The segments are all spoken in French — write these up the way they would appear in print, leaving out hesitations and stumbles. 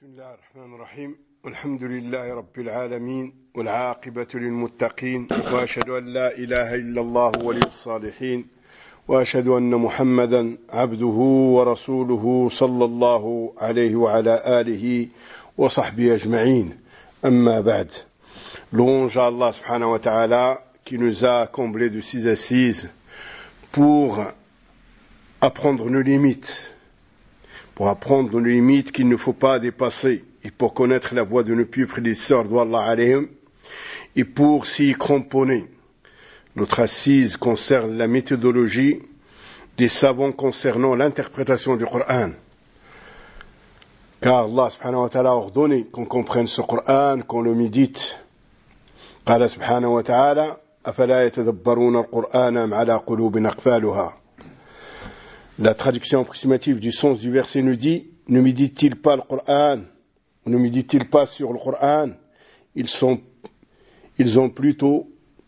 بسم الله الرحمن الرحيم والحمد لله رب العالمين والعاقبة للمتقين وأشهد أن لا إله إلا الله ولي الصالحين وأشهد أن محمدا عبده ورسوله صلى الله عليه وعلى آله وصحبه أجمعين أما بعد. Louange à Allah subhanahu wa ta'ala qui nous a comblés de 6 assises pour apprendre nos limites, qu'il ne faut pas dépasser, et pour connaître la voie de nos pieux prédécesseurs, d'Allah alayhim, et pour s'y cramponner. Notre assise concerne la méthodologie des savants concernant l'interprétation du Coran. Car Allah subhanahu wa ta'ala a ordonné qu'on comprenne ce Coran, qu'on le médite. قال سبحانه وتعالى أفلا يتدبرون القرآن أم على قلوب أقفالها. La traduction approximative du sens du verset nous dit: ne médite-t-il pas le Coran, ne médite-t-il pas sur le Coran, ils ont plutôt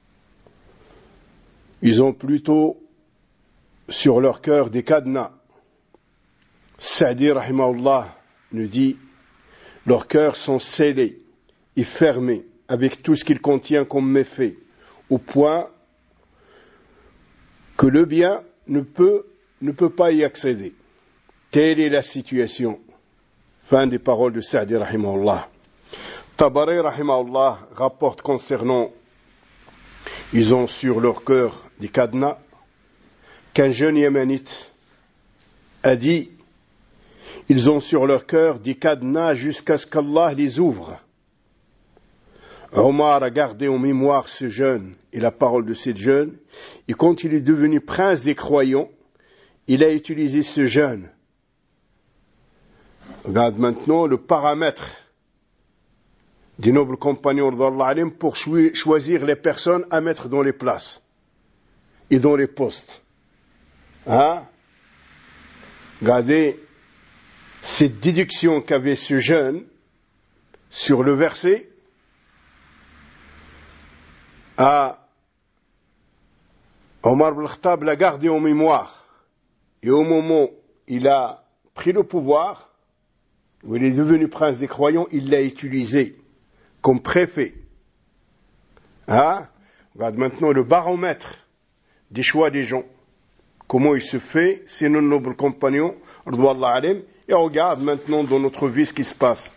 sur leur cœur des cadenas. Sa'di rahimahullah nous dit: leurs cœurs sont scellés et fermés avec tout ce qu'il contient comme méfait, au point que le bien ne peut pas y accéder. Telle est la situation. Fin des paroles de Sa'di rahimahullah. Tabari rahimahullah rapporte concernant ils ont sur leur cœur des cadenas qu'un jeune yéménite a dit: ils ont sur leur cœur des cadenas jusqu'à ce qu'Allah les ouvre. Omar a gardé en mémoire ce jeune et la parole de ce jeune, et quand il est devenu prince des croyants, il a utilisé ce jeune. Regarde maintenant le paramètre des nobles compagnons d'Allah alim pour choisir les personnes à mettre dans les places et dans les postes. Regardez cette déduction qu'avait ce jeune sur le verset. Omar ibn Khattab l'a gardé en mémoire. Et au moment où il a pris le pouvoir, où il est devenu prince des croyants, il l'a utilisé comme préfet. Regarde maintenant le baromètre des choix des gens. Comment il se fait, c'est nos nobles compagnons, radouallahu alayhim, et regarde maintenant dans notre vie ce qui se passe.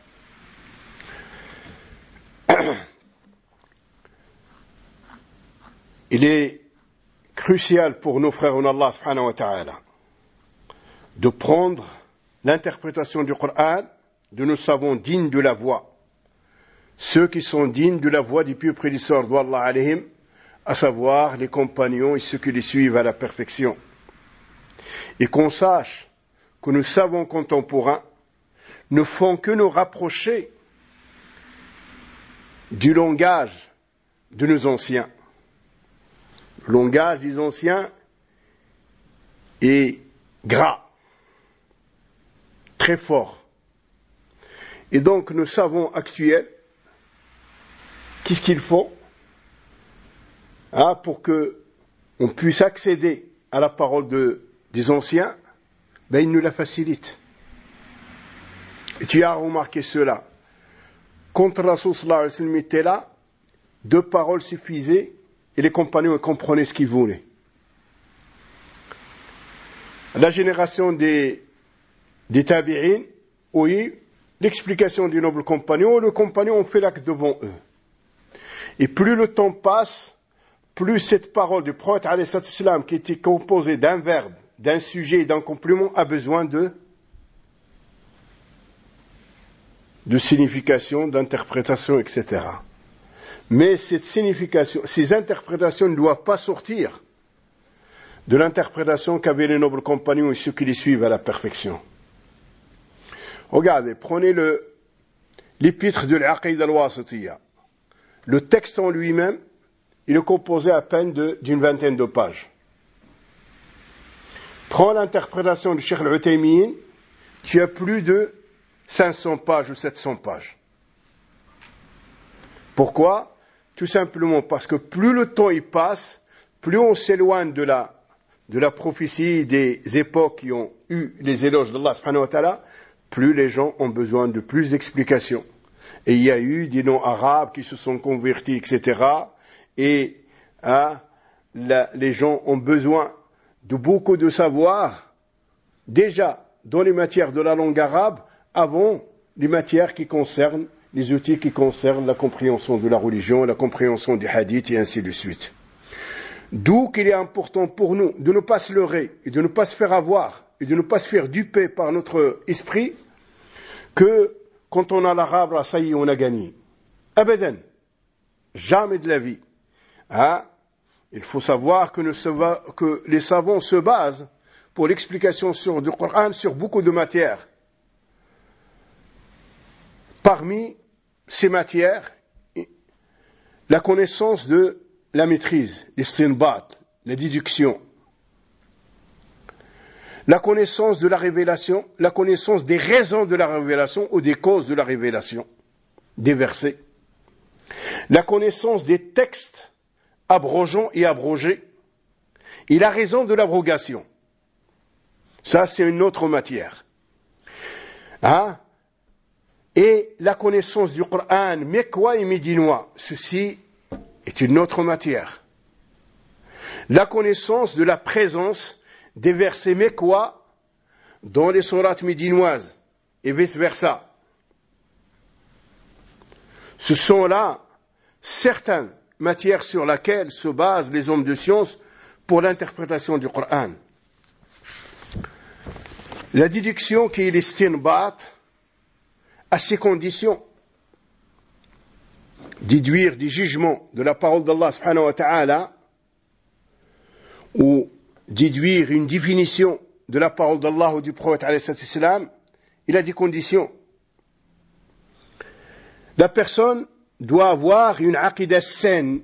Il est crucial pour nos frères en Allah subhanahu wa ta'ala de prendre l'interprétation du Coran de nos savants dignes de la voie, ceux qui sont dignes de la voie des pieux prédécesseurs d'Allah alayhim, à savoir les compagnons et ceux qui les suivent à la perfection. Et qu'on sache que nos savants contemporains ne font que nous rapprocher du langage de nos anciens. Le langage des anciens est gras, très fort. Et donc nos savants actuels, qu'est-ce qu'ils font pour qu'on puisse accéder à la parole des anciens? Ils nous la facilitent. Et tu as remarqué cela. Quand Rasul sallallahu alayhi wa sallam était là, 2 paroles suffisaient et les compagnons comprenaient ce qu'ils voulaient. La génération des tabi'in, oui, l'explication du noble compagnon, le compagnon fait l'acte devant eux. Et plus le temps passe, plus cette parole du prophète alayhi salam, qui était composée d'un verbe, d'un sujet et d'un complément, a besoin de signification, d'interprétation, etc. Mais cette signification, ces interprétations ne doivent pas sortir de l'interprétation qu'avaient les nobles compagnons et ceux qui les suivent à la perfection. Regardez, prenez l'épître de l'Aqid al-Wasitiyya. Le texte en lui-même, il est composé à peine d'une vingtaine de pages. Prends l'interprétation du Cheikh al-Uthaymin, tu as plus de 500 pages ou 700 pages. Pourquoi? Tout simplement parce que plus le temps y passe, plus on s'éloigne de la prophétie des époques qui ont eu les éloges d'Allah subhanahu wa ta'ala, plus les gens ont besoin de plus d'explications. Et il y a eu des noms arabes qui se sont convertis, etc. Et les gens ont besoin de beaucoup de savoir, déjà dans les matières de la langue arabe, avant les matières qui concernent, les outils qui concernent la compréhension de la religion, la compréhension des hadiths et ainsi de suite. D'où qu'il est important pour nous de ne pas se leurrer et de ne pas se faire avoir et de ne pas se faire duper par notre esprit que quand on a l'arabe, là, ça y est, on a gagné. Abadan. Jamais de la vie. Il faut savoir que les savants se basent pour l'explication du Coran sur beaucoup de matières. Parmi ces matières, la connaissance de la maîtrise, l'istinbat, la déduction, la connaissance de la révélation, la connaissance des raisons de la révélation ou des causes de la révélation, des versets, la connaissance des textes abrogeants et abrogés, et la raison de l'abrogation. Ça, c'est une autre matière. Et la connaissance du Coran mécois et médinois, ceci est une autre matière. La connaissance de la présence des versets mécois dans les sourates médinoises et vice-versa. Ce sont là certaines matières sur lesquelles se basent les hommes de science pour l'interprétation du Coran. La déduction qui est l'istinbat à ces conditions. Déduire des jugements de la parole d'Allah subhanahu wa ta'ala ou déduire une définition de la parole d'Allah ou du prophète alayhi salam, il a des conditions. La personne doit avoir une aqidah saine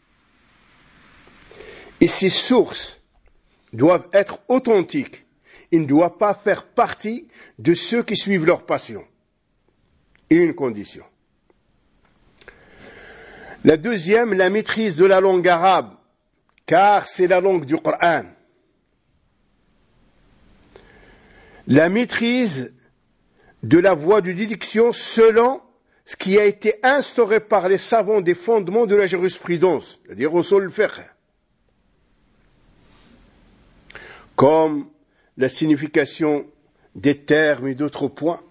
et ses sources doivent être authentiques. Il ne doit pas faire partie de ceux qui suivent leur passion. Et une condition. La deuxième, la maîtrise de la langue arabe, car c'est la langue du Coran. La maîtrise de la voie de déduction selon ce qui a été instauré par les savants des fondements de la jurisprudence, c'est-à-dire usul al-fiqh, comme la signification des termes et d'autres points.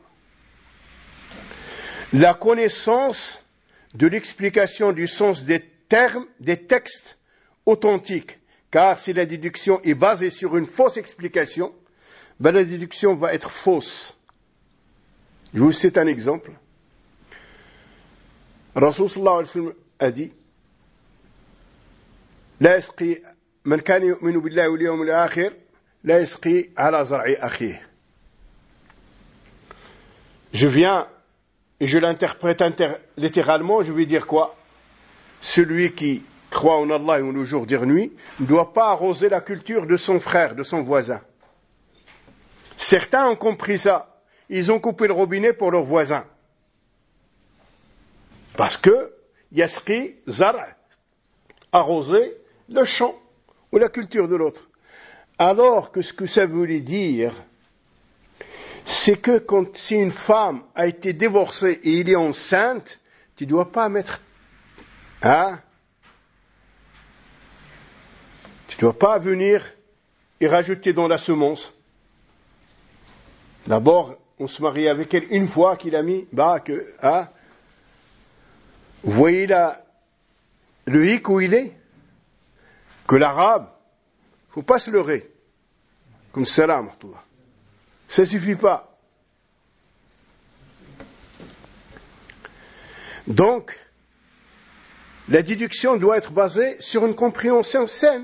La connaissance de l'explication du sens des termes, des textes authentiques, car si la déduction est basée sur une fausse explication, la déduction va être fausse. Je vous cite un exemple. Rasul sallallahu alayhi wa sallam a dit لا يسقي من كان يؤمن بالله واليوم الآخر لا يسقي على زرع أخيه. Je viens et je l'interprète littéralement, je vais dire quoi? Celui qui croit en Allah et au jour d'hier nuit ne doit pas arroser la culture de son frère, de son voisin. Certains ont compris ça. Ils ont coupé le robinet pour leur voisin. Parce que yasqi zar', arroser le champ ou la culture de l'autre. Alors que ce que ça voulait dire, c'est que si une femme a été divorcée et elle est enceinte, tu ne dois pas mettre... tu ne dois pas venir et rajouter dans la semence. D'abord, on se marie avec elle une fois qu'il a mis... Vous voyez là, le hic où il est? Que l'arabe, il ne faut pas se leurrer. Comme salam, ça ne suffit pas. Donc, la déduction doit être basée sur une compréhension saine.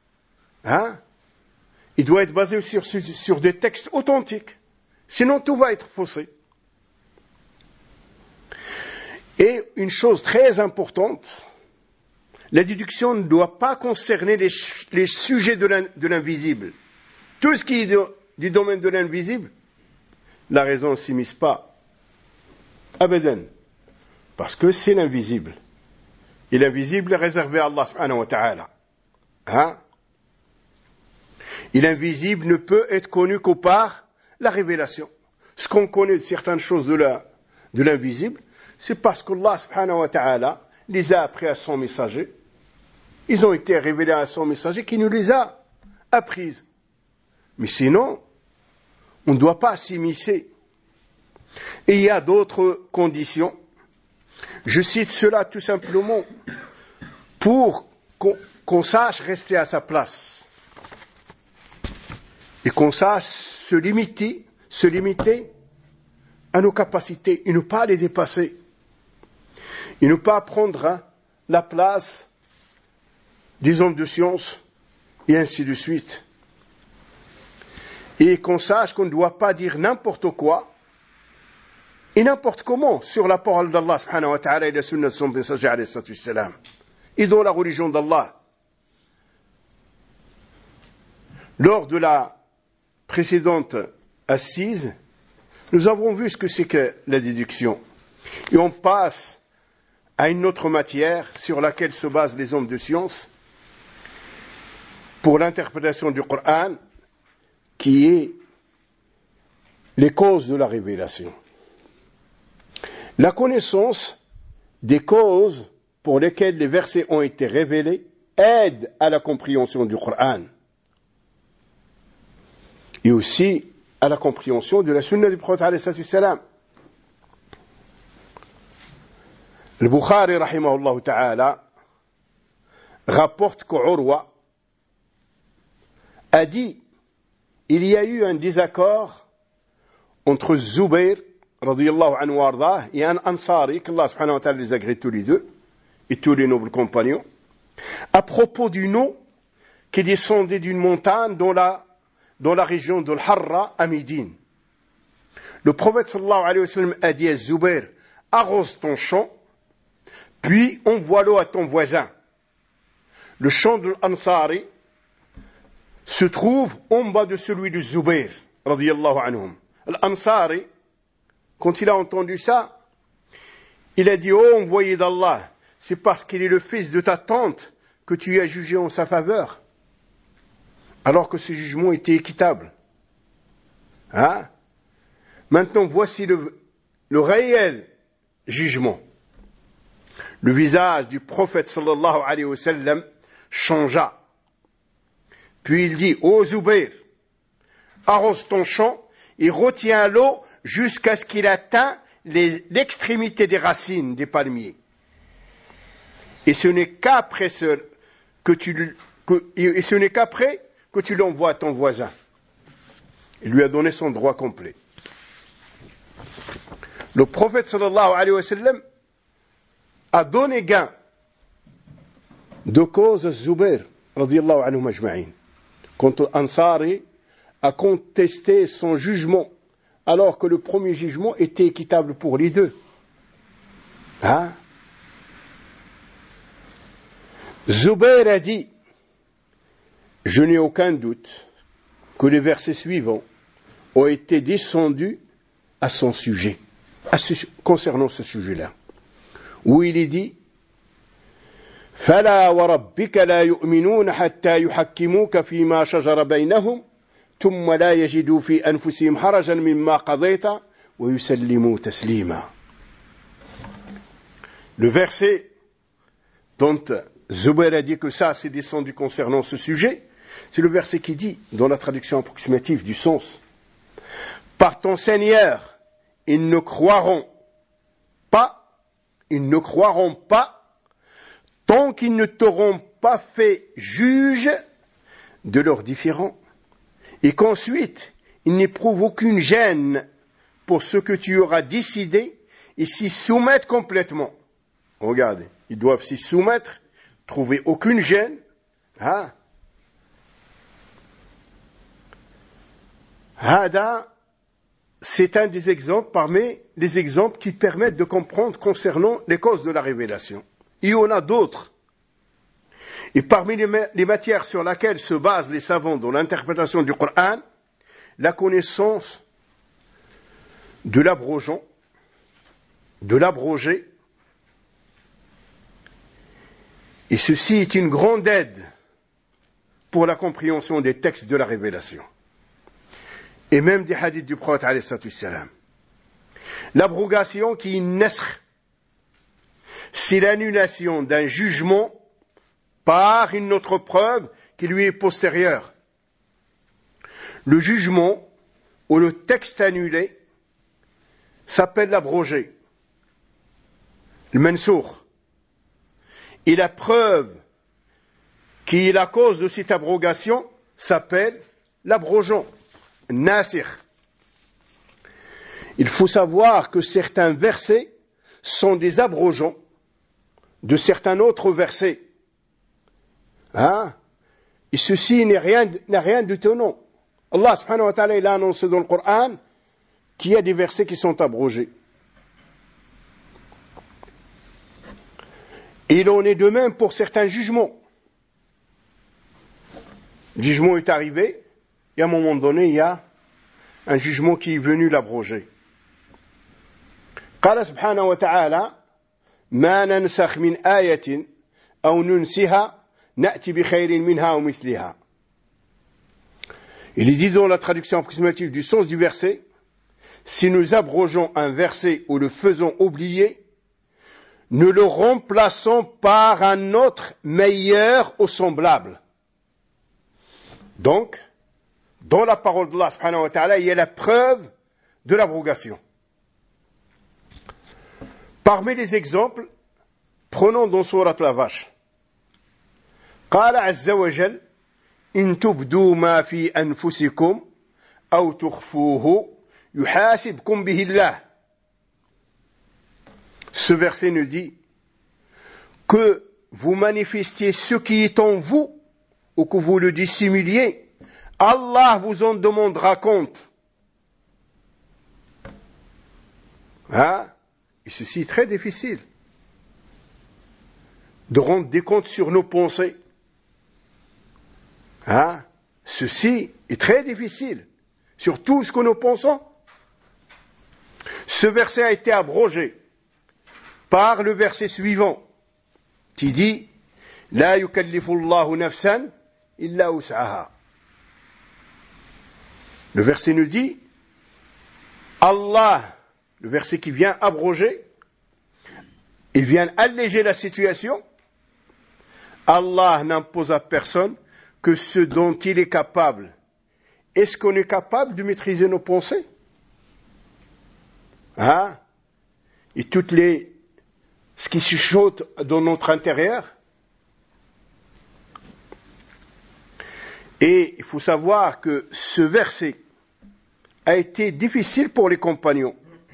Il doit être basé sur des textes authentiques. Sinon, tout va être faussé. Et une chose très importante, la déduction ne doit pas concerner les sujets de l'invisible. Tout ce qui est du domaine de l'invisible, la raison ne s'immisce pas. Abadan. Parce que c'est l'invisible. Et l'invisible est réservé à Allah subhanahu wa ta'ala. Et l'invisible ne peut être connu qu'au par la révélation. ce qu'on connaît de certaines choses de l'invisible, c'est parce qu'Allah subhanahu wa ta'ala les a appris à son messager. Ils ont été révélés à son messager qui nous les a apprises. Mais sinon, on ne doit pas s'immiscer. Et il y a d'autres conditions. Je cite cela tout simplement pour qu'on sache rester à sa place. Et qu'on sache se limiter à nos capacités et ne pas les dépasser. Et ne pas prendre la place des hommes de science et ainsi de suite. Et qu'on sache qu'on ne doit pas dire n'importe quoi et n'importe comment sur la parole d'Allah subhanahu wa ta'ala et la sunna de son messager alayhi salatu wassalam et dans la religion d'Allah. Lors de la précédente assise, nous avons vu ce que c'est que la déduction. Et on passe à une autre matière sur laquelle se basent les hommes de science pour l'interprétation du Coran, qui est les causes de la révélation. La connaissance des causes pour lesquelles les versets ont été révélés aide à la compréhension du Coran et aussi à la compréhension de la sunna du prophète alayhi salatu wassalam. Le Bukhari rahimahullah ta'ala rapporte qu'Urwa a dit il y a eu un désaccord entre Zubayr radiyallahu anhu wardah et un Ansari qu'Allah subhanahu wa ta'ala les agrée tous les deux et tous les nobles compagnons à propos d'une eau qui descendait d'une montagne dans la région de l'Harra à Médine. Le prophète sallallahu alayhi wa sallam a dit à Zubayr arrose ton champ puis envoie l'eau à ton voisin. Le champ de l'Ansari se trouve en bas de celui de Zubayr radiyallahu anhum. L'Ansari, quand il a entendu ça, il a dit oh envoyé d'Allah, c'est parce qu'il est le fils de ta tante que tu as jugé en sa faveur, alors que ce jugement était équitable. Hein? Maintenant, voici le réel jugement. Le visage du prophète sallallahu alayhi wa sallam changea. Puis il dit, ô Zubayr, arrose ton champ et retiens l'eau jusqu'à ce qu'il atteigne l'extrémité des racines des palmiers. Et ce n'est qu'après que tu l'envoies à ton voisin. Il lui a donné son droit complet. Le prophète sallallahu alayhi wa sallam a donné gain de cause à Zubayr radiyallahu anhu majma'in. Quand Ansari a contesté son jugement, alors que le premier jugement était équitable pour les deux. Hein? Zubayr a dit, je n'ai aucun doute que les versets suivants ont été descendus à son sujet, concernant ce sujet-là, où il est dit, فلا وربك لا يؤمنون حتى يحكموك فيما شجر بينهم ثم لا يجدوا في أنفسهم حرجا مما قضيت ويسلموا تسليما. Le verset dont Zubayr a dit que ça c'est descendu concernant ce sujet, c'est le verset qui dit, dans la traduction approximative du sens, par ton Seigneur, ils ne croiront pas tant qu'ils ne t'auront pas fait juge de leurs différends, et qu'ensuite ils n'éprouvent aucune gêne pour ce que tu auras décidé et s'y soumettre complètement. Regardez, ils doivent s'y soumettre, trouver aucune gêne. Hein? Hada, c'est un des exemples parmi les exemples qui permettent de comprendre concernant les causes de la révélation. Il y en a d'autres. Et parmi les matières sur lesquelles se basent les savants dans l'interprétation du Coran, la connaissance de l'abrogé, et ceci est une grande aide pour la compréhension des textes de la révélation. et même des hadiths du prophète alayhi salatu wassalam. L'abrogation qui est une nasr, c'est l'annulation d'un jugement par une autre preuve qui lui est postérieure. Le jugement ou le texte annulé s'appelle l'abrogé, le mansour. Et la preuve qui est la cause de cette abrogation s'appelle l'abrogeant, nasir. Il faut savoir que certains versets sont des abrogeants de certains autres versets. Et ceci n'a rien d'étonnant. Allah subhanahu wa ta'ala, il a annoncé dans le Coran qu'il y a des versets qui sont abrogés. Et il en est de même pour certains jugements. Le jugement est arrivé, et à un moment donné, il y a un jugement qui est venu l'abroger. قال سبحانه وتعالى ما ننسخ من آية أو ننسها نأتي بخير منها ومثلها. Il est dit dans la traduction approximative du sens du verset, si nous abrogeons un verset ou le faisons oublier, nous le remplaçons par un autre meilleur ou semblable. Donc, dans la parole d'Allah subhanahu wa ta'ala, il y a la preuve de l'abrogation. Parmi les exemples, prenons dans Sourate la Vache. قال عز وجل إن تبدوا ما في أنفسكم أو تخفوه يحاسبكم به الله. Ce verset nous dit que vous manifestiez ce qui est en vous ou que vous le dissimuliez, Allah vous en demandera compte. Et ceci est très difficile, de rendre des comptes sur nos pensées. Ceci est très difficile, sur tout ce que nous pensons. Ce verset a été abrogé par le verset suivant, qui dit « La yukallifu Allahu nafsan illa wus'aha ». Le verset nous dit Allah, le verset qui vient abroger, il vient alléger la situation. Allah n'impose à personne que ce dont il est capable. Est-ce qu'on est capable de maîtriser nos pensées? Et ce qui chuchote dans notre intérieur. Et il faut savoir que ce verset a été difficile pour les compagnons,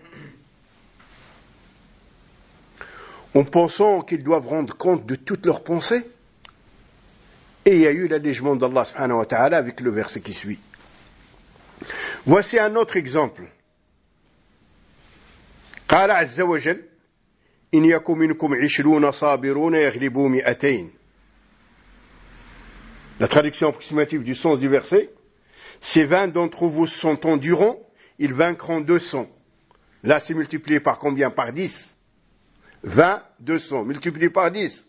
en pensant qu'ils doivent rendre compte de toutes leurs pensées. Et il y a eu l'allègement d'Allah subhanahu wa ta'ala avec le verset qui suit. Voici un autre exemple. قال عز وجل إن يكن منكم 20 صابرون يغلبوا 200. La traduction approximative du sens du verset, si 20 d'entre vous sont endurants, ils vaincront 200. Là, c'est multiplié par combien? Par 10. 20, 200, multiplié par 10.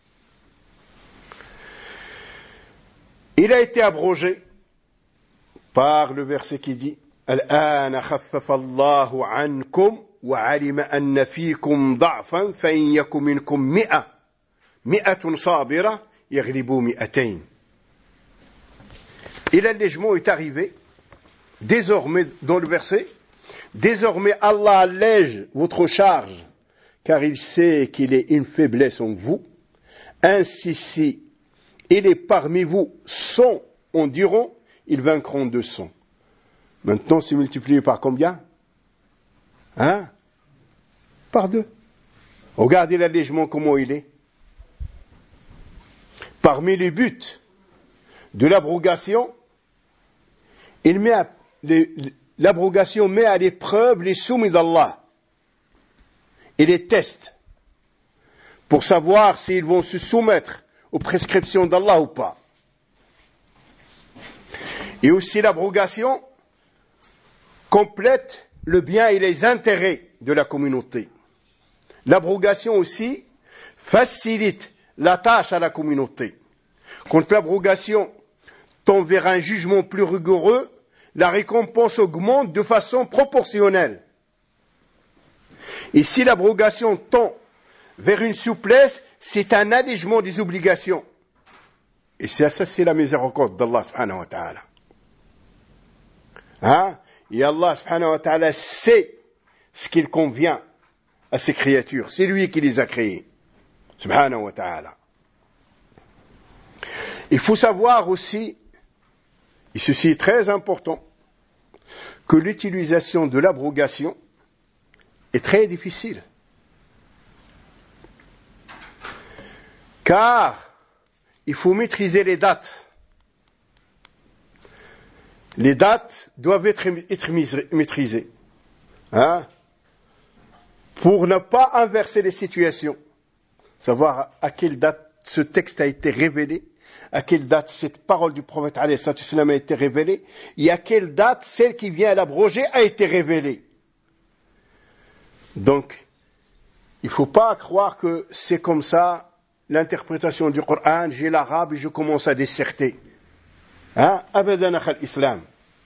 Il a été abrogé par le verset qui dit الآن خفف الله عنكم وعلم أن فيكم ضعفا فإن يكن منكم 100 صابرة يغلبوا 200. Et l'allègement est arrivé désormais dans le verset. Désormais Allah allège votre charge car il sait qu'il est une faiblesse en vous. Ainsi, si il est parmi vous 100 endurants, ils vaincront 200. Maintenant, c'est multiplié par combien? Par 2. Regardez l'allègement, comment il est. Parmi les buts de l'abrogation, l'abrogation met à l'épreuve les soumis d'Allah et les tests pour savoir s'ils vont se soumettre aux prescriptions d'Allah ou pas. Et aussi l'abrogation complète le bien et les intérêts de la communauté. L'abrogation aussi facilite la tâche à la communauté. Quand l'abrogation tend vers un jugement plus rigoureux, la récompense augmente de façon proportionnelle. Et si l'abrogation tend vers une souplesse, c'est un allègement des obligations. Et ça c'est la miséricorde d'Allah subhanahu wa ta'ala. Et Allah subhanahu wa ta'ala sait ce qu'il convient à ses créatures. C'est lui qui les a créées. Subhanahu wa ta'ala. Il faut savoir aussi, et ceci est très important, que l'utilisation de l'abrogation est très difficile. Car il faut maîtriser les dates. Les dates doivent être maîtrisées. Pour ne pas inverser les situations. Savoir à quelle date ce texte a été révélé, à quelle date cette parole du prophète alayhi salatu wassalam a été révélée, et à quelle date celle qui vient à l'abroger a été révélée. Donc, il ne faut pas croire que c'est comme ça l'interprétation du Coran, j'ai l'arabe et je commence à disserter. Abadan akhal islam.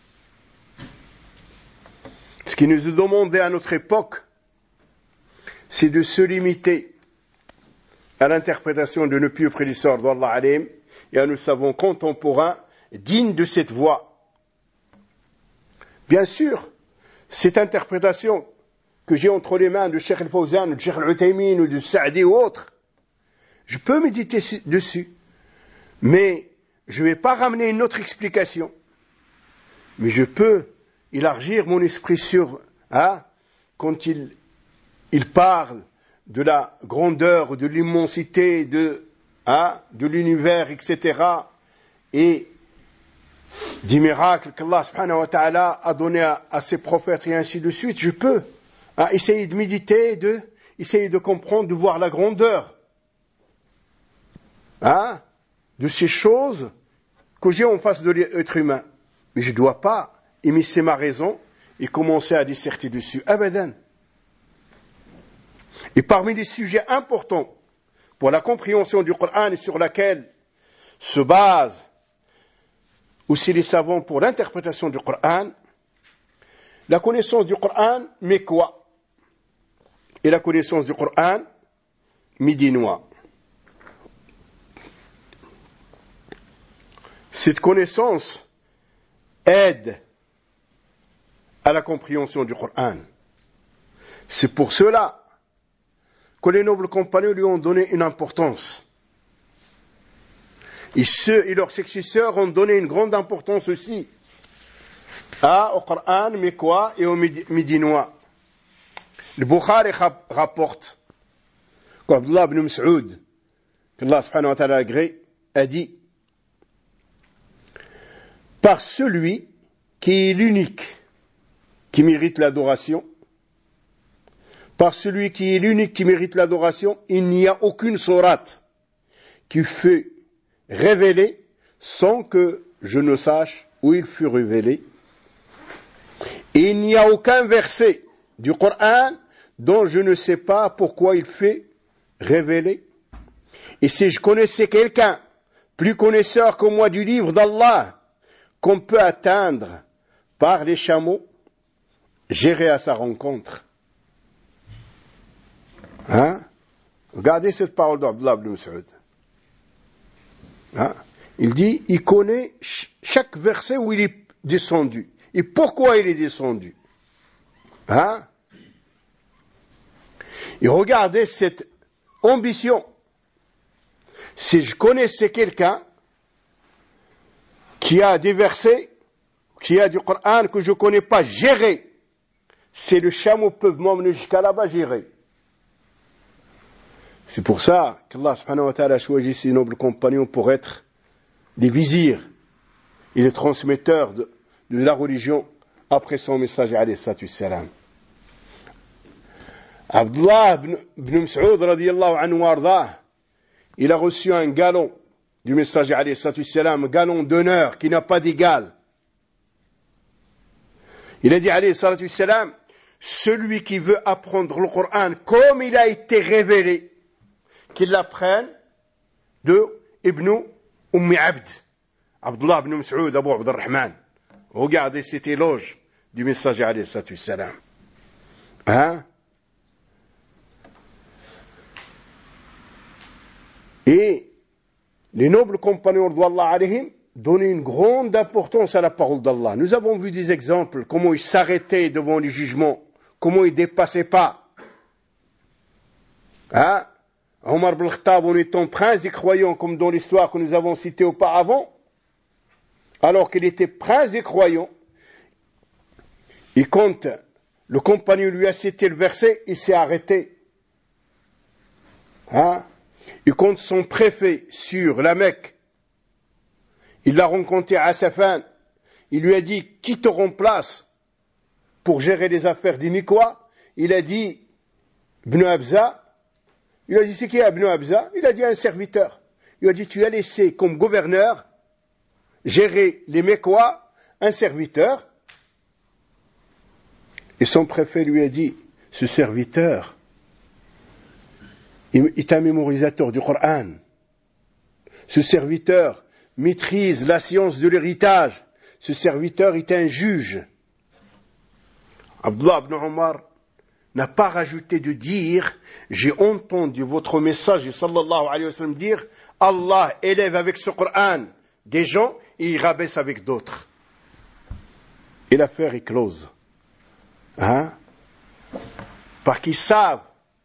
Ce qui nous est demandé à notre époque, c'est de se limiter à l'interprétation de nos pieux prédécesseurs d'Allah alayhim et à nos savants contemporains dignes de cette voie. Bien sûr, cette interprétation que j'ai entre les mains de Cheikh Al-Fawzan, de Cheikh Al-Uthaymin ou de Saadi ou autres, je peux méditer dessus, mais je ne vais pas ramener une autre explication. Mais je peux élargir mon esprit sur, quand il parle de la grandeur, de l'immensité, de l'univers, etc., et des miracles qu'Allah subhanahu wa ta'ala a donné à ses prophètes et ainsi de suite, je peux essayer de méditer, essayer de comprendre, de voir la grandeur de ces choses que j'ai en face de l'être humain. Mais je ne dois pas émisser ma raison et commencer à disserter dessus. Abadan. Et parmi les sujets importants pour la compréhension du Coran et sur laquelle se basent aussi les savants pour l'interprétation du Coran, la connaissance du Coran, mais quoi? Et la connaissance du Coran médinois. Cette connaissance aide à la compréhension du Coran. C'est pour cela que les nobles compagnons lui ont donné une importance. Et ceux et leurs successeurs ont donné une grande importance aussi au Coran, mais quoi? Et au médinois. Le Bukhari rapporte qu'Abdullah ibn Mas'ud, qu'Allah subhanahu wa ta'ala a dit, par celui qui est l'unique qui mérite l'adoration, par celui qui est l'unique qui mérite l'adoration, il n'y a aucune sourate qui fut révélée sans que je ne sache où il fut révélé. Et il n'y a aucun verset du Coran dont je ne sais pas pourquoi il fut révélé. Et si je connaissais quelqu'un plus connaisseur que moi du livre d'Allah qu'on peut atteindre par les chameaux, j'irai à sa rencontre. Regardez cette parole d'Abdullah ibn Mas'ud. Il dit, il connaît chaque verset où il est descendu. Et pourquoi il est descendu. Et regardez cette ambition. Si je connaissais quelqu'un qui a des versets, qui a du Coran que je ne connais pas, j'irai. Si le chameau peut m'emmener jusqu'à là-bas, j'irai. C'est pour ça qu'Allah subhanahu wa ta'ala a choisi ses nobles compagnons pour être les vizirs et les transmetteurs de la religion après son message alayhi salatu wassalam. Abdullah ibn Mas'ud radiyallahu anhu wardah, il a reçu un galon du messager alayhi salatu wassalam, un galon d'honneur qui n'a pas d'égal. Il a dit alayhi salatu wassalam, celui qui veut apprendre le Coran comme il a été révélé, qu'il l'apprenne de Ibn Ummi Abd, Abdullah ibn Mas'ud, Abu Abd al-Rahman, Regardez cet éloge du messager alayhi salatu wassalam. Hein? Et les nobles compagnons d'Allah alayhim donnaient une grande importance à la parole d'Allah. Nous avons vu des exemples, comment ils s'arrêtaient devant les jugements, comment ils ne dépassaient pas. Hein? Omar ibn Khattab, en étant prince des croyants, comme dans l'histoire que nous avons citée auparavant, alors qu'il était prince des croyants, et quand le compagnon lui a cité le verset, il s'est arrêté. Hein? Et quand son préfet sur la Mecque, il l'a rencontré à Safan, il lui a dit, qui te remplace pour gérer les affaires des Mikois? Il a dit, Ibn Abza. Il a dit, c'est qui Ibn Abza? Il a dit, un serviteur. Il a dit, tu as laissé comme gouverneur gérer les Mecquois, un serviteur. Et son préfet lui a dit, ce serviteur est un mémorisateur du Coran. Ce serviteur maîtrise la science de l'héritage. Ce serviteur est un juge. Abdullah ibn Omar n'a pas rajouté de dire, j'ai entendu votre message, sallallahu alayhi wa sallam, dire, Allah élève avec ce Coran des gens et il rabaisse avec d'autres. Et l'affaire est close. Hein? Parce qu'ils savent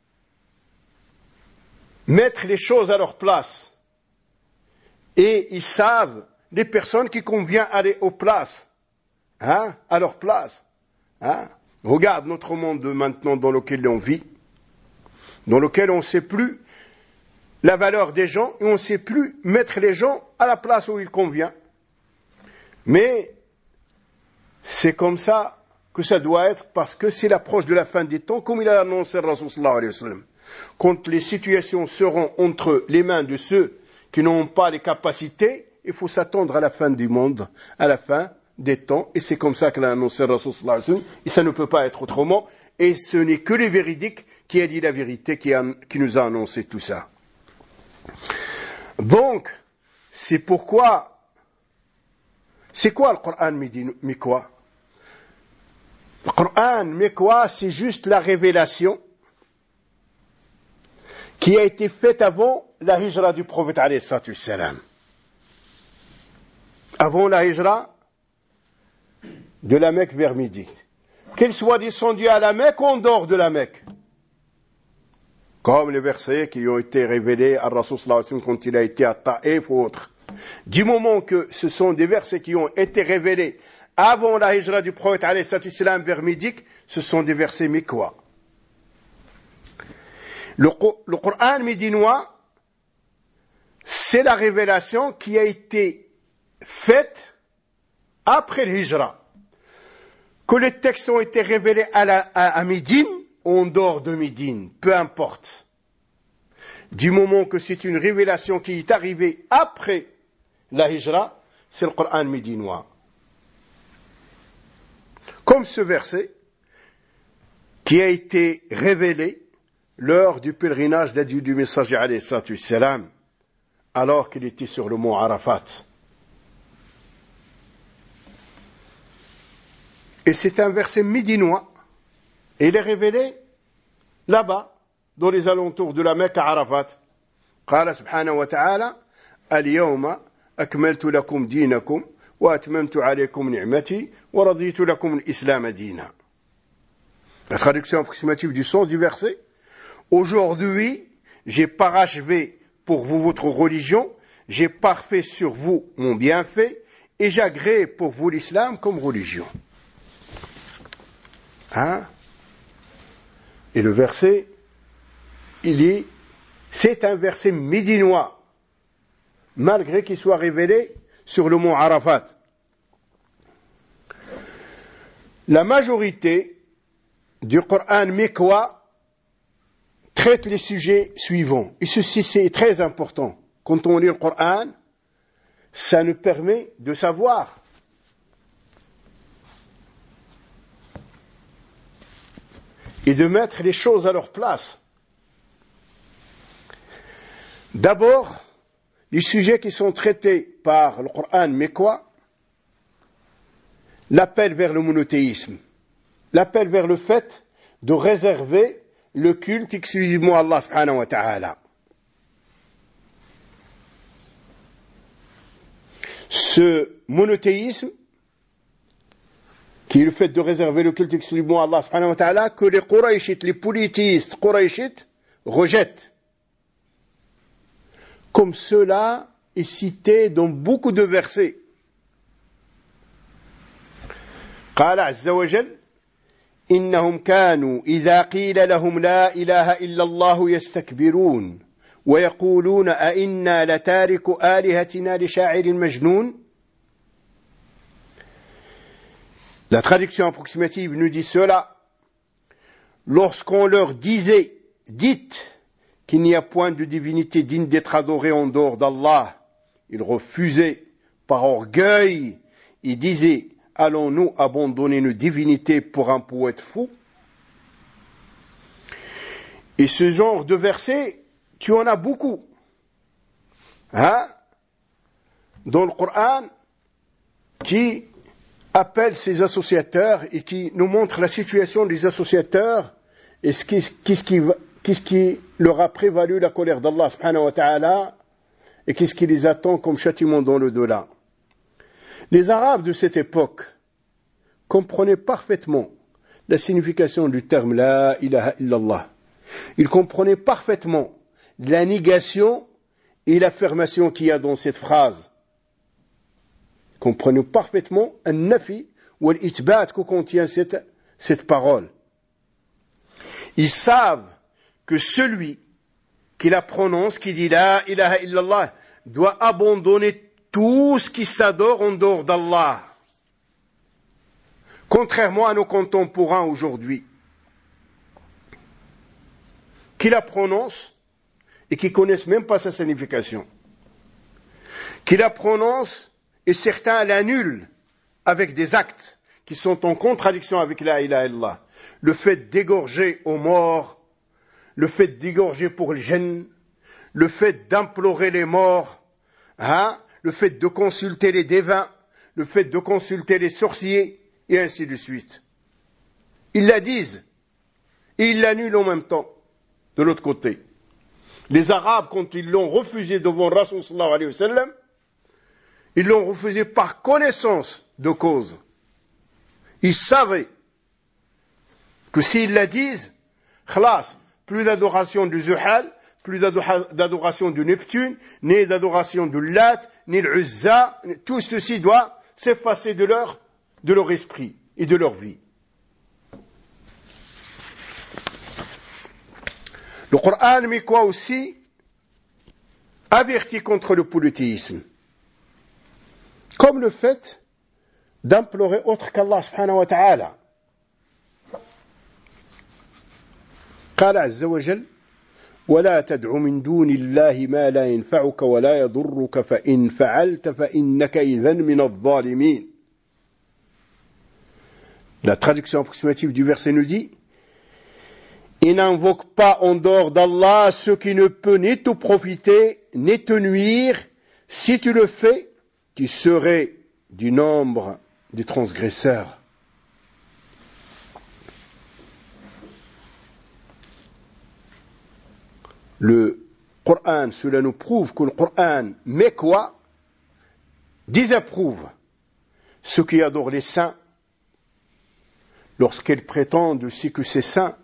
mettre les choses à leur place. Et ils savent les personnes qui convient aller aux places. Hein? À leur place. Hein? Regarde notre monde maintenant dans lequel on vit, dans lequel on ne sait plus la valeur des gens et on ne sait plus mettre les gens à la place où il convient. Mais c'est comme ça que ça doit être, parce que c'est l'approche de la fin des temps, comme il a annoncé le Rasul sallallahu alayhi wa sallam. Quand les situations seront entre les mains de ceux qui n'ont pas les capacités, il faut s'attendre à la fin du monde, à la fin des temps, et c'est comme ça que l'a annoncé le Rasul sallallahu alayhi wa sallam, et ça ne peut pas être autrement, et ce n'est que les véridiques qui a dit la vérité, qui nous a annoncé tout ça. Donc, c'est pourquoi, c'est quoi le Coran Mekwa? Le Coran Mekwa, c'est juste la révélation qui a été faite avant la hijra du prophète alayhi salatu wassalam. Avant la hijra de la Mecque vers Médine. Qu'il soit descendu à la Mecque ou en dehors de la Mecque. Comme les versets qui ont été révélés à Rasul sallallahu alayhi wa sallam quand il a été à Taïf ou autre. Du moment que ce sont des versets qui ont été révélés avant la hijra du prophète alayhi salatu wassalam vers Médine, ce sont des versets mekwa. Le Coran médinois, c'est la révélation qui a été faite après le hijra. Que les textes ont été révélés à Médine ou en dehors de Médine, peu importe. Du moment que c'est une révélation qui est arrivée après la hijra, c'est le Coran médinois. Comme ce verset qui a été révélé lors du pèlerinage d'adieu du messager alayhi salatu wassalam, alors qu'il était sur le mont Arafat. Et c'est un verset médinois, et il est révélé là-bas, dans les alentours de la Mecque à Arafat. قال سبحانه وتعالى اليوم أكملت لكم دينكم وأتممت عليكم نعمتي ورضيت لكم الإسلام دينا. La traduction approximative du sens du verset. Aujourd'hui, j'ai parachevé pour vous votre religion, j'ai parfait sur vous mon bienfait, et j'agrée pour vous l'islam comme religion. Hein? Et le verset, c'est un verset médinois, malgré qu'il soit révélé sur le mont Arafat. La majorité du Coran mekwa traite les sujets suivants. Et ceci, c'est très important. Quand on lit le Coran, ça nous permet de savoir et de mettre les choses à leur place. D'abord, les sujets qui sont traités par le Coran mekwa, l'appel vers le monothéisme, l'appel vers le fait de réserver le culte exclusivement à Allah subhanahu wa ta'ala. Ce monothéisme, qui est le fait de réserver le culte exclusivement à Allah subhanahu wa ta'ala, que les Qurayshites, les polythéistes Qurayshites rejettent. Comme cela est cité dans beaucoup de versets. قال عز وجل إنهم كانوا إذا قيل لهم لا إله إلا الله يستكبرون ويقولون أئنا لتارك آلهتنا لشاعر مجنون. La traduction approximative nous dit cela. Lorsqu'on leur disait, dites qu'il n'y a point de divinité digne d'être adorée en dehors d'Allah, ils refusaient par orgueil, ils disaient, allons-nous abandonner nos divinités pour un poète fou? Et ce genre de verset, tu en as beaucoup. Dans le Coran, qui appelle ces associateurs et qui nous montre la situation des associateurs et qu'est-ce qui leur a prévalu la colère d'Allah subhanahu wa ta'ala et qu'est-ce qui les attend comme châtiment dans l'au-delà. Les Arabes de cette époque comprenaient parfaitement la signification du terme La ilaha illallah. Ils comprenaient parfaitement la négation et l'affirmation qu'il y a dans cette phrase. Ils comprenaient parfaitement un nafi ou l'ithbat que contient cette parole. Ils savent que celui qui la prononce, qui dit La ilaha illallah, doit abandonner tout ce qui s'adore en dehors d'Allah. Contrairement à nos contemporains aujourd'hui, qui la prononcent et qui connaissent même pas sa signification. Qui la prononcent et certains l'annulent avec des actes qui sont en contradiction avec la ilaha illallah. Le fait d'égorger aux morts, le fait d'égorger pour le jinn, le fait d'implorer les morts, le fait de consulter les devins, le fait de consulter les sorciers, et ainsi de suite. Ils la disent, et ils l'annulent en même temps, de l'autre côté. Les Arabes, quand ils l'ont refusé devant Rasul sallallahu alayhi wa sallam, ils l'ont refusé par connaissance de cause. Ils savaient que s'ils la disent, khlas, plus d'adoration du Zuhal, plus d'adoration du Neptune, ni d'adoration du Lat, ni de l'Uzza, tout ceci doit s'effacer de leur esprit et de leur vie. Le Coran met quoi aussi? Avertit contre le polythéisme. Comme le fait d'implorer autre qu'Allah subhanahu wa ta'ala. قال عز وجل ولا تدع من دون الله ما لا ينفعك ولا يضرك فإن فعلت فإنك إذن من الظالمين. La traduction approximative du verset nous dit et n'invoque pas en dehors d'Allah ce qui ne peut ni te profiter ni te nuire. Si tu le fais, tu serais du nombre des transgresseurs. Le Coran, cela nous prouve que le Coran mécois désapprouve ceux qui adorent les saints lorsqu'ils prétendent aussi que c'est saint,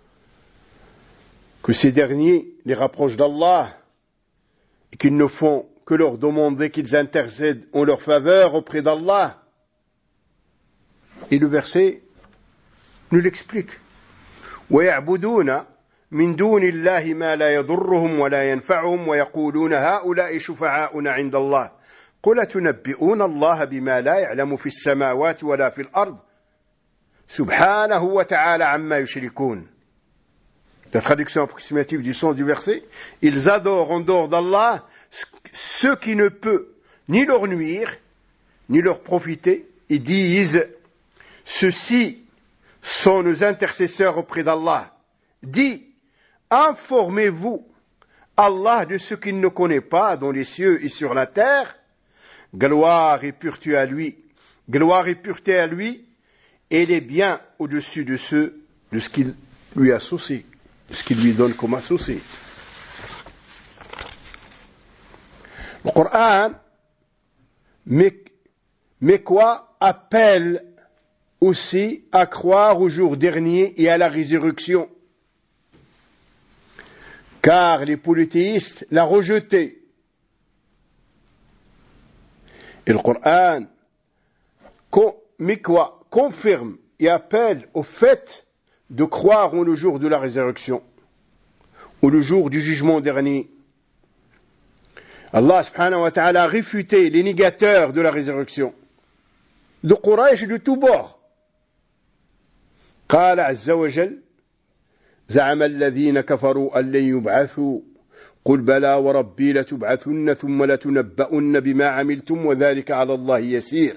que ces derniers les rapprochent d'Allah et qu'ils ne font que leur demander qu'ils intercèdent en leur faveur auprès d'Allah. Et le verset nous l'explique. وَيَعْبُدُونَ من دون الله ما لا يضرهم ولا ينفعهم ويقولون هؤلاء شفعاؤنا عند الله قل تنبئون الله بما لا يعلم في السماوات ولا في الأرض سبحانه وتعالى عما يشركون. La traduction approximative du sens du verset, ils adorent en dehors d'Allah ce qui ne peut ni leur nuire ni leur profiter et disent ceux-ci sont nos intercesseurs auprès d'Allah. Dis, informez-vous Allah de ce qu'il ne connaît pas dans les cieux et sur la terre. Gloire et pureté à lui. gloire et pureté à lui, et il est bien au-dessus de ce qu'il lui associe, de ce qu'il lui donne comme associé. Le Coran, mais quoi, appelle aussi à croire au jour dernier et à la résurrection. Car les polythéistes l'ont rejeté. Et le Coran, mais quoi, confirme et appelle au fait de croire au jour de la résurrection, ou le jour du jugement dernier. Allah subhanahu wa ta'ala a réfuté les négateurs de la résurrection, de Quraysh et de tous bords. قال عز وجل زعم الذين كفروا أن لن يبعثوا قل بلى وربي لتبعثن ثم لتنبؤن بما عملتم وذلك على الله يسير.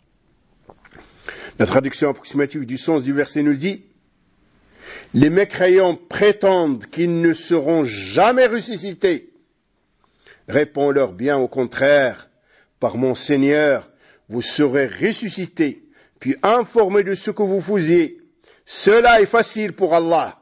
La traduction approximative du sens du verset nous dit: les mécréants prétendent qu'ils ne seront jamais ressuscités. Réponds-leur bien au contraire, par mon Seigneur, vous serez ressuscités, puis informés de ce que vous faisiez. Cela est facile pour Allah.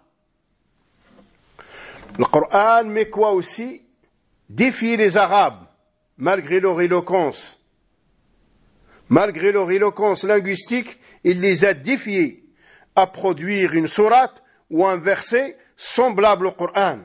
Le Coran met quoi aussi? Défier les Arabes, malgré leur éloquence. Malgré leur éloquence linguistique, il les a défiés à produire une sourate ou un verset semblable au Coran.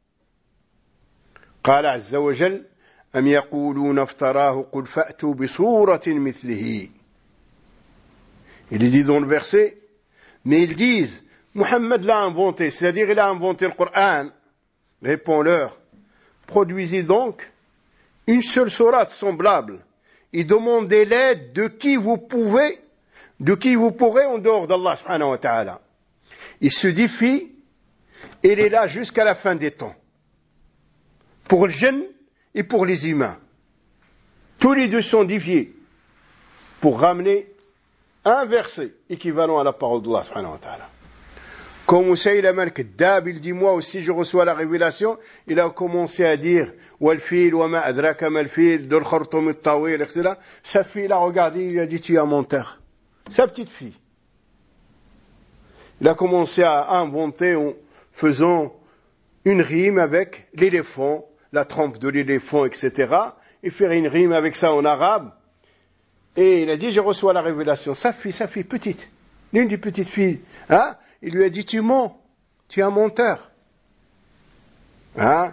قال عز وجل أم يقولون افتراه قل فأتوا بصورة مثله. Il dit dans le verset, mais ils disent, Muhammad l'a inventé, c'est-à-dire il a inventé le Coran. Réponds-leur, produisez donc une seule sourate semblable et demandez l'aide de qui vous pourrez en dehors d'Allah subhanahu wa ta'ala. Il se défie, et il est là jusqu'à la fin des temps. Pour le djinn et pour les humains. Tous les deux sont défiés pour ramener un verset équivalent à la parole d'Allah subhanahu wa ta'ala. Comme Musaylama al-Kaddab, il dit, moi aussi je reçois la révélation, il a commencé à dire, Wal-fil, wa ma adraka mal-fil, dul khartum al-tawil, etc. Sa fille l'a regardé, il lui a dit, tu es un menteur. Sa petite fille. Il a commencé à inventer en faisant une rime avec l'éléphant, la trompe de l'éléphant, etc. Et faire une rime avec ça en arabe. Et il a dit, je reçois la révélation. Sa fille petite, l'une des petites filles, hein, il lui a dit, tu mens, tu es un menteur. Hein?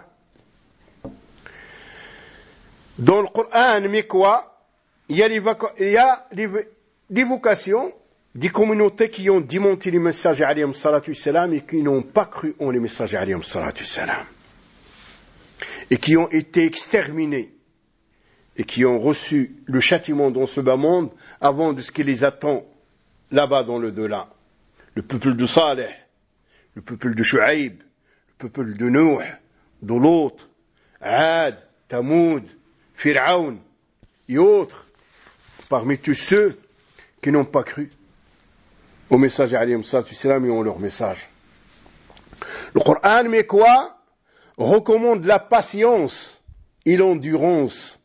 Dans le Coran, mais quoi? Il y a l'évocation des communautés qui ont démenti les messagers alayhim salatu salam et qui n'ont pas cru en les messagers alayhim salatu salam. Et qui ont été exterminés et qui ont reçu le châtiment dans ce bas monde avant de ce qui les attend là-bas dans le delà. Le peuple de Saleh, le peuple de Shu'aib, le peuple de Nuh, de Lot, Ad, Tamoud, Fir'aun et autres, parmi tous ceux qui n'ont pas cru aux messages alayhim salatu salam et ont leur message. Le Coran, mais quoi? Recommande la patience et l'endurance.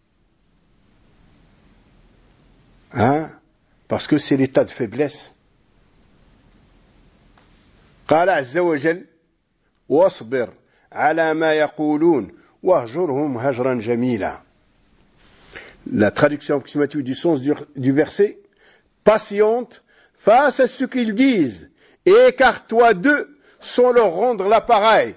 Hein? Parce que c'est l'état de faiblesse. قال عز وجل واصبر على ما يقولون واهجرهم هجرا جميلا. La traduction approximative du sens du verset, patiente face à ce qu'ils disent et écarte-toi d'eux sans leur rendre l'appareil.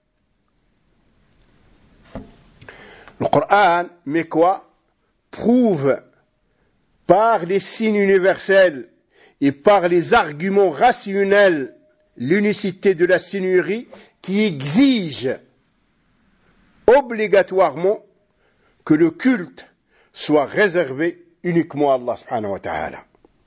Le Coran, mais quoi? Prouve par les signes universels et par les arguments rationnels l'unicité de la seigneurie qui exige obligatoirement que le culte soit réservé uniquement à Allah subhanahu wa ta'ala.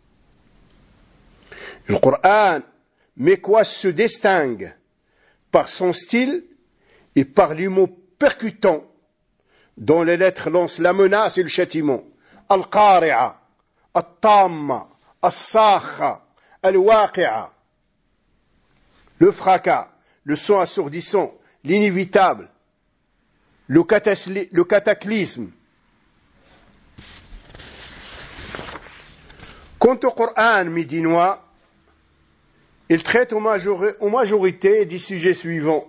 Le Coran, mais quoi, se distingue par son style et par les mots percutants dont les lettres lancent la menace et le châtiment. Al-Qari'a, Al-Tamma, Al-Sakha, Al-Waqi'a. Le fracas, le son assourdissant, l'inévitable, le cataclysme. Quant au Coran médinois, il traite en majorité des sujets suivants.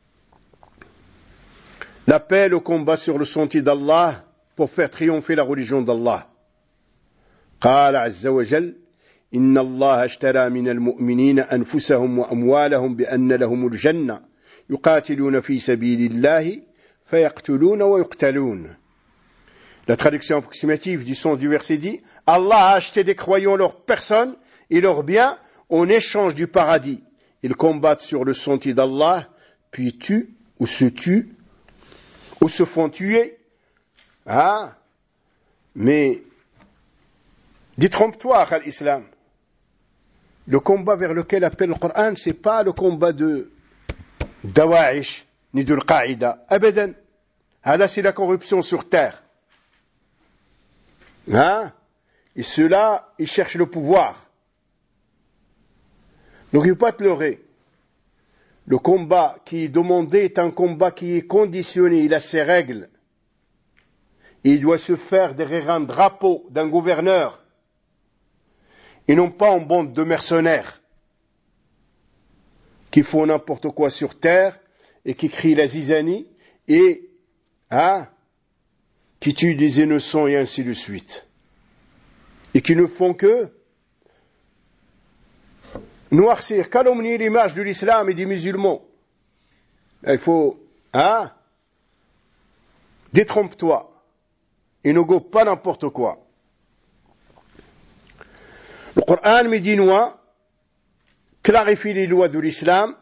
L'appel au combat sur le sentier d'Allah pour faire triompher la religion d'Allah. قال عز وجل إن الله اشترى من المؤمنين أنفسهم وأموالهم بأن لهم الجنة يقاتلون في سبيل الله فيقتلون ويقتلون. La traduction approximative du sens du verset dit: Allah a acheté des croyants leurs personnes et leurs biens en échange du paradis. Ils combattent sur le sentier d'Allah, puis tuent ou se tuent ou se font tuer. Ah, mais détrompe-toi à l'islam. Le combat vers lequel appelle le Coran, ce n'est pas le combat de Dawa'ish ni de Al-Qaïda. Abadan. Là, c'est la corruption sur terre. Hein? Et ceux-là, ils cherchent le pouvoir. Donc, il ne faut pas te leurrer. Le combat qui est demandé est un combat qui est conditionné, il a ses règles. Et il doit se faire derrière un drapeau d'un gouverneur. Et non pas en bande de mercenaires qui font n'importe quoi sur terre et qui crient la zizanie et qui tuent des innocents et ainsi de suite. Et qui ne font que noircir, calomnier l'image de l'islam et des musulmans. Il faut, détrompe-toi et ne go pas n'importe quoi. Le Coran médinois clarifie les lois de l'islam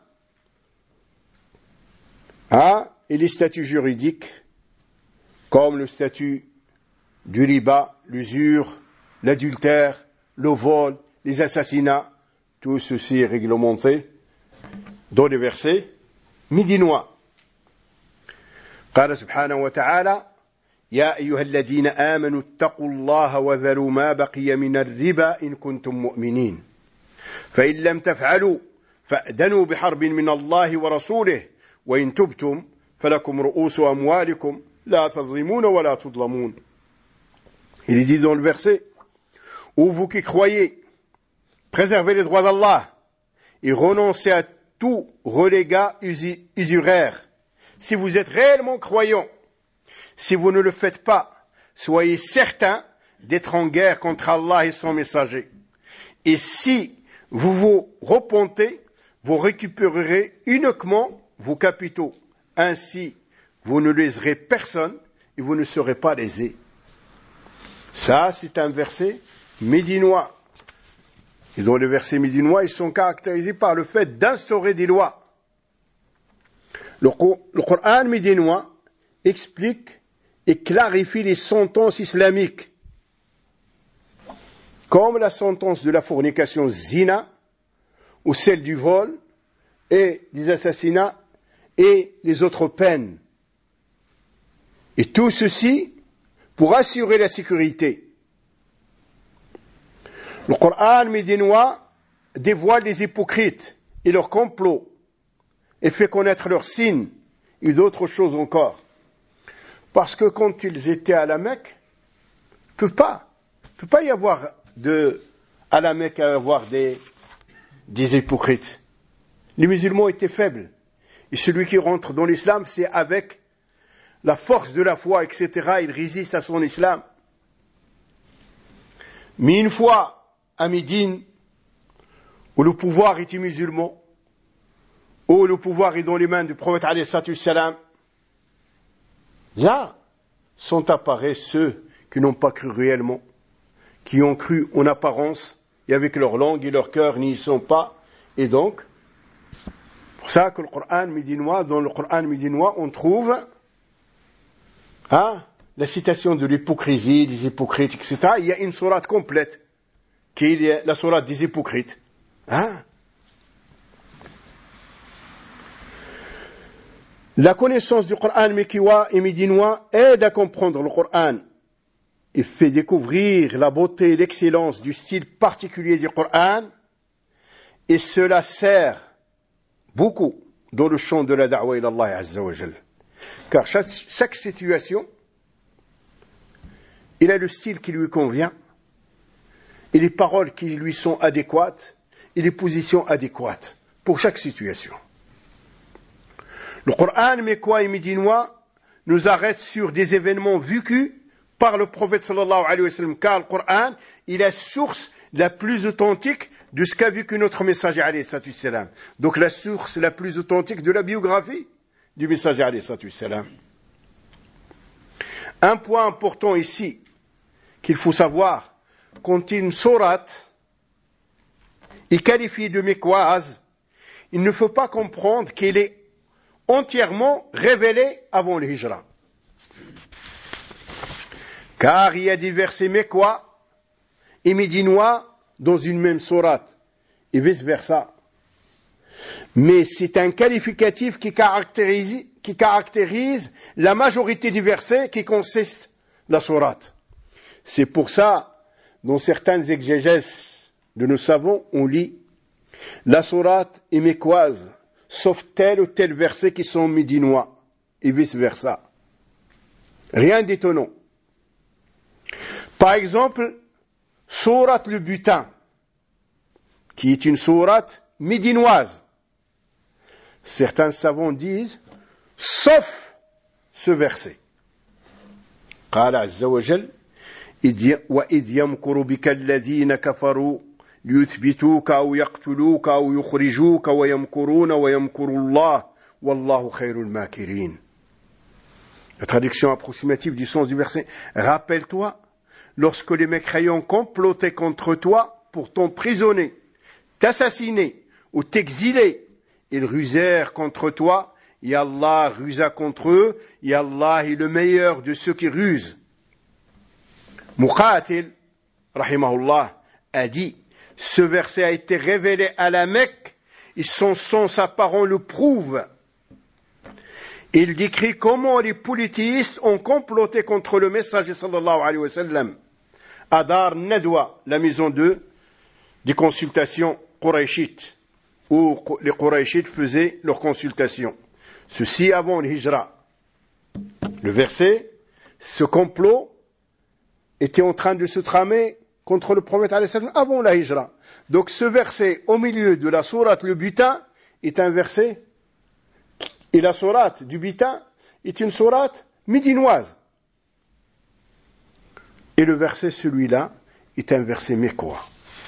et les statuts juridiques comme le statut du riba, l'usure, l'adultère, le vol, les assassinats. Tout ceci est réglementé dans les versets médinois. قال سبحانه وتعالى يا أيها الذين آمنوا اتقوا الله وذروا ما بقي من الربا إن كنتم مؤمنين فإن لم تفعلوا فأذنوا بحرب من الله ورسوله وإن تبتم فلكم رؤوس أموالكم لا تظلمون ولا تظلمون. Il est dit dans le verset: Ô vous qui croyez, préservez les droits d'Allah et renoncez à tout relégat usuraire. Si vous êtes réellement croyants, si vous ne le faites pas, soyez certains d'être en guerre contre Allah et son messager. Et si vous vous repentez, vous récupérerez uniquement vos capitaux. Ainsi, vous ne léserez personne et vous ne serez pas lésés. Ça, c'est un verset médinois. Et dans les versets médinois, ils sont caractérisés par le fait d'instaurer des lois. Le Coran médinois explique et clarifie les sentences islamiques, comme la sentence de la fornication zina, ou celle du vol, et des assassinats, et les autres peines. Et tout ceci pour assurer la sécurité. Le Coran médinois dévoile les hypocrites et leurs complots, et fait connaître leurs signes, et d'autres choses encore. Parce que quand ils étaient à la Mecque, il ne peut pas y avoir à la Mecque avoir des hypocrites. Les musulmans étaient faibles. Et celui qui rentre dans l'islam, c'est avec la force de la foi, etc. Il résiste à son islam. Mais une fois à Médine, où le pouvoir était musulman, où le pouvoir est dans les mains du prophète alayhi salatu wassalam, là sont apparus ceux qui n'ont pas cru réellement, qui ont cru en apparence, et avec leur langue et leur cœur n'y sont pas. Et donc, pour ça que dans le Coran médinois, on trouve la citation de l'hypocrisie, des hypocrites, etc. Il y a une sourate complète, qui est la sourate des hypocrites. La connaissance du Coran mékiois et médinois aide à comprendre le Coran et fait découvrir la beauté et l'excellence du style particulier du Coran, et cela sert beaucoup dans le champ de la da'wa ila Allah Azza wa Jal. Car chaque situation, il a le style qui lui convient, et les paroles qui lui sont adéquates et les positions adéquates pour chaque situation. Le Coran mécois et médinois nous arrête sur des événements vécus par le prophète sallallahu alayhi wa sallam, car le Coran est la source la plus authentique de ce qu'a vécu notre messager alayhi salam. Donc la source la plus authentique de la biographie du messager alayhi salam. Un point important ici qu'il faut savoir, quand une sourate est qualifiée de mécoise, il ne faut pas comprendre qu'elle est entièrement révélée avant le hijra. Car il y a des versets mécois et médinois dans une même sourate, et vice versa. Mais c'est un qualificatif qui caractérise la majorité des versets qui consistent la sourate. C'est pour ça, dans certaines exégèses de nos savants, on lit la sourate est mécoise, sauf tel ou tel verset qui sont médinois, et vice versa. Rien d'étonnant. Par exemple, sourate le butin, qui est une sourate médinoise. Certains savants disent, sauf ce verset. قال عز وجل وإذ يمكر بك الذين كفروا ليثبتوك أو يقتلوك أو يخرجوك ويمكرون ويمكر الله والله خير الماكرين. La traduction approximative du sens du verset. Rappelle-toi, lorsque les mécréants complotaient contre toi pour t'emprisonner, t'assassiner ou t'exiler, ils rusèrent contre toi, et Allah rusa contre eux, et Allah est le meilleur de ceux qui rusent. Muqatil, rahimahullah, a dit, ce verset a été révélé à la Mecque, et son sens apparent le prouve. Il décrit comment les polythéistes ont comploté contre le messager sallallahu alayhi wa sallam. À Dar Nadwa, la maison des consultations Qurayshites, où les Qurayshites faisaient leurs consultations. Ceci avant le hijra. Le verset, ce complot était en train de se tramer contre le prophète alayhi salam avant la hijra. Donc ce verset au milieu de la sourate le butin est un verset, et la sourate du butin est une sourate médinoise. Et le verset celui-là est un verset mécois.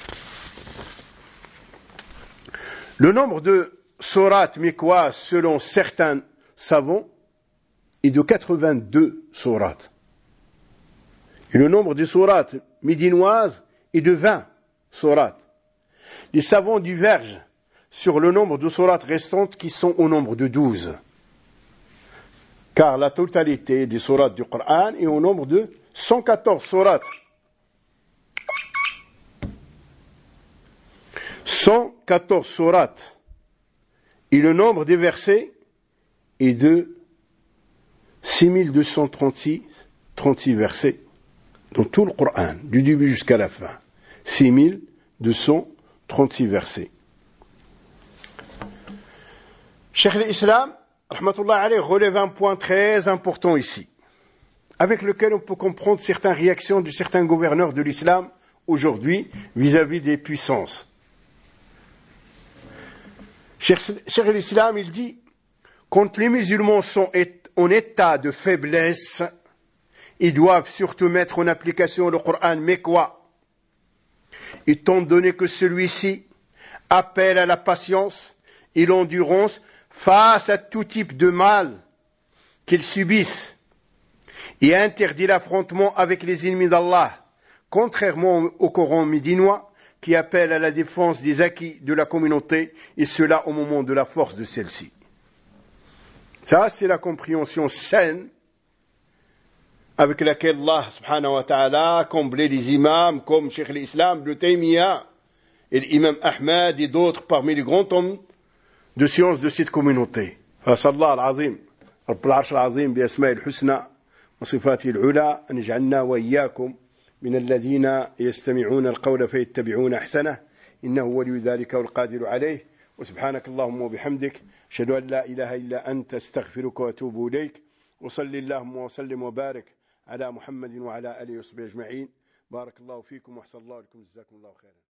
Le nombre de sourates mécoises selon certains savants est de 82 sourates. Et le nombre de sourates médinoises est de 20 sourates. Les savants divergent sur le nombre de sourates restantes qui sont au nombre de 12. Car la totalité des sourates du Coran est au nombre de 114 sourates. 114 sourates. Et le nombre des versets est de 6236 versets dans tout le Coran, du début jusqu'à la fin. 6236 versets. Cheikh l'Islam, rahmatullah alayhi, relève un point très important ici, avec lequel on peut comprendre certaines réactions de certains gouverneurs de l'islam aujourd'hui vis-à-vis des puissances. Cheikh l'Islam, il dit, quand les musulmans sont en état de faiblesse, ils doivent surtout mettre en application le Coran mécois, étant donné que celui-ci appelle à la patience et l'endurance face à tout type de mal qu'ils subissent, et interdit l'affrontement avec les ennemis d'Allah, contrairement au Coran médinois qui appelle à la défense des acquis de la communauté, et cela au moment de la force de celle-ci. Ça, c'est la compréhension saine avec laquelle Allah subhanahu wa ta'ala a comblé les imams comme Cheikh l'Islam, Ibn Taymiyyah et l'imam Ahmad et d'autres parmi les grands hommes de science de cette communauté. فأسأل الله العظيم رب العرش العظيم بأسماء الحسنى وصفاته العلى أن يجعلنا وإياكم من الذين يستمعون القول فيتبعون أحسنه إنه ولي ذلك والقادر عليه وسبحانك اللهم وبحمدك أشهد أن لا إله إلا أنت استغفرك وأتوب إليك وصل اللهم وسلم وبارك على محمد وعلى آله وصحبه أجمعين بارك الله فيكم وأحسن الله لكم، جزاكم الله خيرا.